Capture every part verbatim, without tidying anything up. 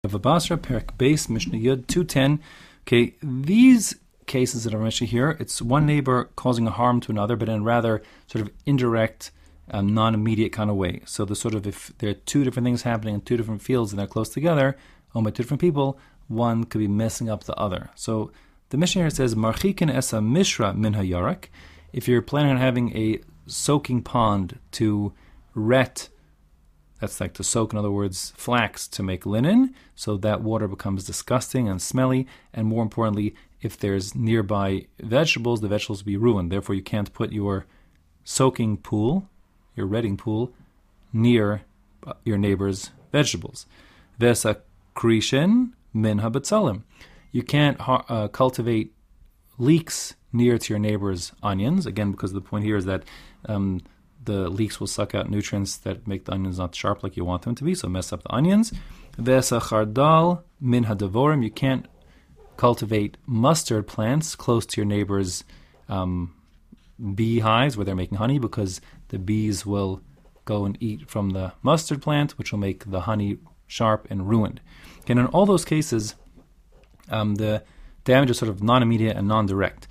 Basra, Perik Base, Mishnah Yud two ten. Okay, these cases that are mentioned here, it's one neighbor causing a harm to another, but in a rather sort of indirect, um, non-immediate kind of way. So the sort of, if there are two different things happening in two different fields and they're close together, owned by two different people, one could be messing up the other. So the Mishnah here says, Marchikin esa mishra min hayarak. If you're planning on having a soaking pond to ret, that's like to soak, in other words, flax to make linen, so that water becomes disgusting and smelly, and more importantly, if there's nearby vegetables, the vegetables will be ruined. Therefore, you can't put your soaking pool, your retting pool, near your neighbor's vegetables. Vesa krishin min habetzalim. You can't uh, cultivate leeks near to your neighbor's onions, again, because the point here is that um, the leeks will suck out nutrients that make the onions not sharp like you want them to be, so mess up the onions. Vesa chardal min hadavorim. You can't cultivate mustard plants close to your neighbor's um, beehives where they're making honey, because the bees will go and eat from the mustard plant, which will make the honey sharp and ruined. Okay, and in all those cases, um, the damage is sort of non-immediate and non-direct.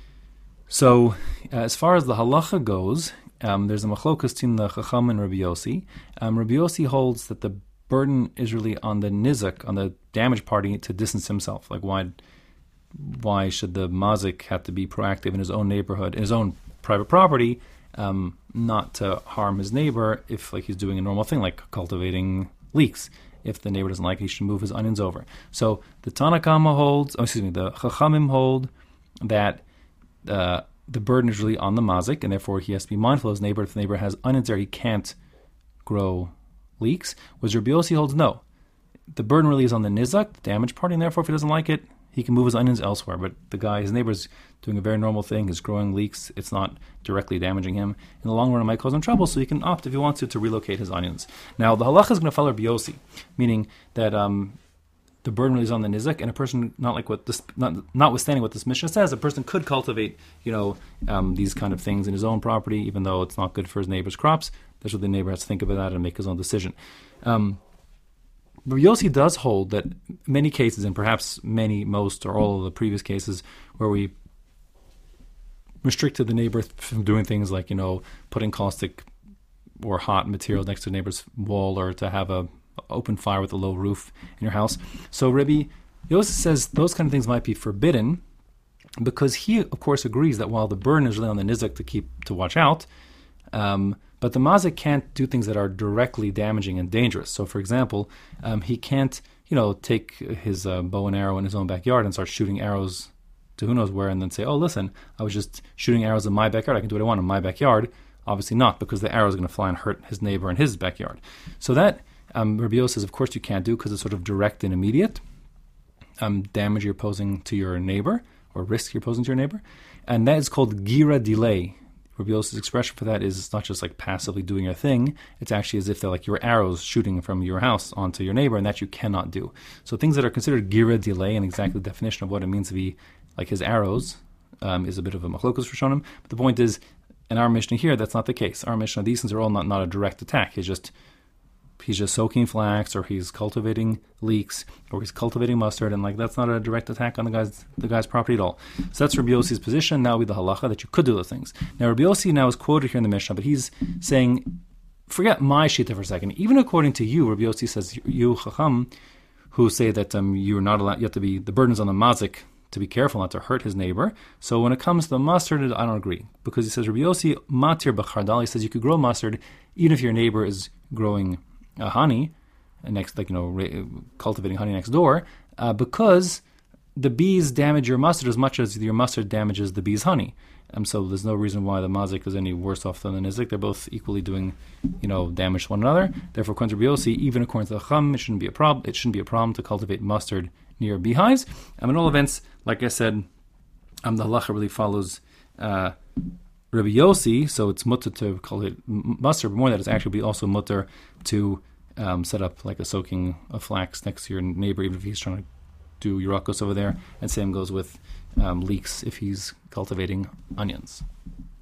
So, uh, as far as the halacha goes, um, there's a machlokas between the Chacham and Rabbi Yossi. Um, Rabbi Yossi holds that the burden is really on the nizak, on the damaged party, to distance himself. Like, why why should the mazik have to be proactive in his own neighborhood, in his own private property, um, not to harm his neighbor if, like, he's doing a normal thing, like cultivating leeks? If the neighbor doesn't like it, he should move his onions over. So the Tanakama holds, oh, excuse me, the Chachamim hold that uh, the burden is really on the mazik, and therefore he has to be mindful of his neighbor. If the neighbor has onions there, he can't grow leeks. Whereas Rabbi Yossi holds no. The burden really is on the nizak, the damaged party, and therefore if he doesn't like it, he can move his onions elsewhere. But the guy, his neighbor's doing a very normal thing, he's growing leeks, it's not directly damaging him. In the long run, it might cause him trouble, so he can opt, if he wants to, to relocate his onions. Now, the halacha is going to follow Rabbi Yossi, meaning that um, the burden really is on the nizak, and a person, not like what this, not, notwithstanding what this Mishnah says, a person could cultivate, you know, um, these kind of things in his own property, even though it's not good for his neighbor's crops. That's what the neighbor has to think about that and make his own decision. Um, Rabbi Yossi does hold that many cases, and perhaps many, most, or all of the previous cases where we restricted the neighbor from doing things like, you know, putting caustic or hot material next to the neighbor's wall, or to have a open fire with a low roof in your house. So Rabbi Yossi says those kind of things might be forbidden, because he, of course, agrees that while the burden is really on the nizak to keep to watch out, um, but the mazik can't do things that are directly damaging and dangerous. So, for example, um, he can't, you know, take his uh, bow and arrow in his own backyard and start shooting arrows to who knows where, and then say, oh, listen, I was just shooting arrows in my backyard. I can do what I want in my backyard. Obviously not, because the arrow is going to fly and hurt his neighbor in his backyard. So that, um, Rabbi Yossi says, of course you can't do, because it's sort of direct and immediate um, damage you're posing to your neighbor, or risk you're posing to your neighbor. And that is called gira delay. Rabbi Yossi's expression for that is, it's not just like passively doing your thing, it's actually as if they're like your arrows shooting from your house onto your neighbor, and that you cannot do. So things that are considered gira delay, and exactly the definition of what it means to be like his arrows, um, is a bit of a machlokus for Shonim. But the point is, in our Mishnah here, that's not the case. Our Mishnah, these things are all not, not a direct attack. He's just he's just soaking flax, or he's cultivating leeks, or he's cultivating mustard, and like that's not a direct attack on the guy's the guy's property at all. So that's Rabbi Yossi's position. Now would be the halacha that you could do those things. Now Rabbi Yossi now is quoted here in the Mishnah, but he's saying, forget my shita for a second. Even according to you, Rabbi Yossi says, you Chacham, who say that um, you're not allowed, you have to be, the burden's on the mazik to be careful not to hurt his neighbor. So when it comes to the mustard, I don't agree, because he says Rabbi Yossi matir b'chardal. He says you could grow mustard even if your neighbor is growing uh, honey, next, like you know, ra- cultivating honey next door, uh, because the bees damage your mustard as much as your mustard damages the bees' honey. Um, so there's no reason why the mazik is any worse off than the nizik. They're both equally doing, you know, damage to one another. Therefore, according to Rabbi Yossi, even according to the Chum, it shouldn't be a problem. It shouldn't be a problem to cultivate mustard near beehives. Um, in all events, like I said, um, the halacha really follows uh, Rabbi Yossi, so it's mutter to cultivate mustard, but more than that, it's actually be also mutter to um, set up like a soaking of flax next to your neighbor, even if he's trying to do Yurakos over there. And same goes with um, leeks if he's cultivating onions.